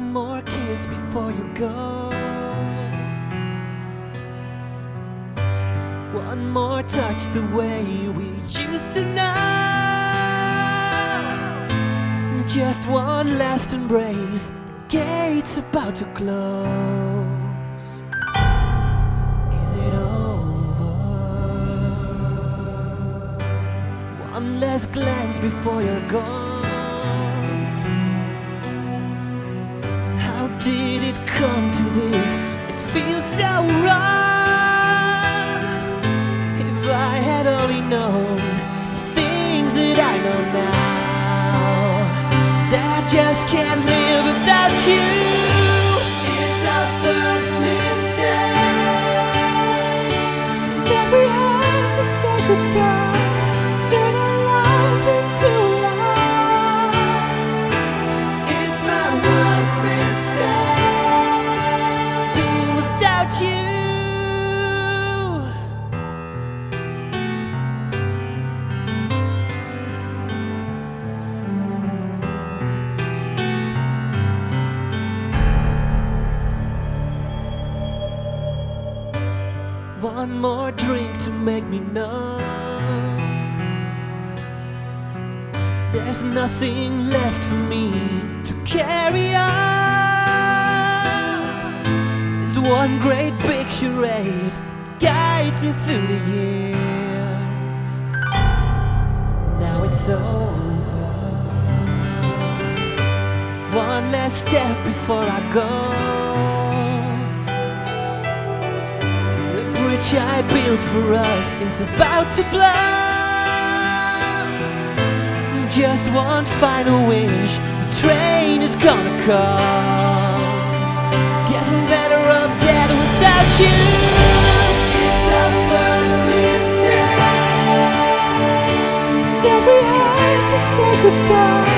One more kiss before you go. One more touch the way we used to know. Just one last embrace, gates about to close. Is it over? One last glance before you're gone. How did it come to this? It feels so wrong. If I had only known the things that I know now, that I just can't live without you. It's our first mistake, that we had to say goodbye, turn our lives into a lie. It's my worst mistake, being without you. One more drink to make me numb. There's nothing left for me to carry on. It's one great big charade, guides me through the years. Now it's over. One last step before I go. Which I built for us is about to blow. Just one final wish, the train is gonna come. Guess I'm better off dead without you. It's our first mistake, that we have to say goodbye.